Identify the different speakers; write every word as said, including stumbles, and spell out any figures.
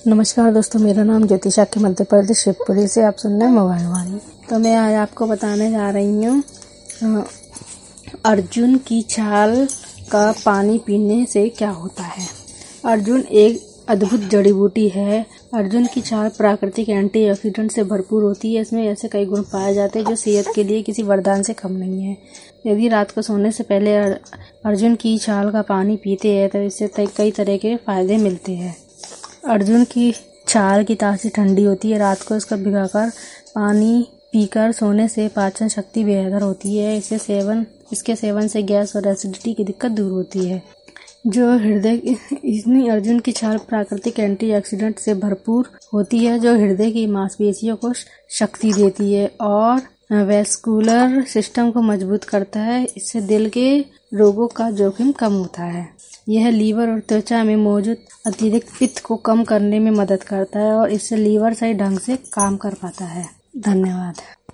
Speaker 1: नमस्कार दोस्तों, मेरा नाम ज्योतिषा के मध्य प्रदेश शिवपुरी से आप सुन रहे हैं मोबाइल वाणी। तो मैं आज आपको बताने जा रही हूँ अर्जुन की छाल का पानी पीने से क्या होता है। अर्जुन एक अद्भुत जड़ी बूटी है। अर्जुन की छाल प्राकृतिक एंटीऑक्सीडेंट से भरपूर होती है। इसमें ऐसे कई गुण पाए जाते हैं जो सेहत के लिए किसी वरदान से कम नहीं है। यदि रात को सोने से पहले अर्जुन की छाल का पानी पीते हैं तो इससे कई तरह के फायदे मिलते हैं। अर्जुन की छाल की तासीर ठंडी होती है। रात को इसका भिगाकर पानी पीकर सोने से पाचन शक्ति बेहतर होती है। इसे सेवन इसके सेवन से गैस और एसिडिटी की दिक्कत दूर होती है। जो हृदय इसमें अर्जुन की छाल प्राकृतिक एंटीऑक्सीडेंट से भरपूर होती है जो हृदय की मांसपेशियों को शक्ति देती है और वैस्कुलर सिस्टम को मजबूत करता है। इससे दिल के रोगों का जोखिम कम होता है। यह लीवर और त्वचा में मौजूद अतिरिक्त पित्त को कम करने में मदद करता है और इससे लीवर सही ढंग से काम कर पाता है। धन्यवाद।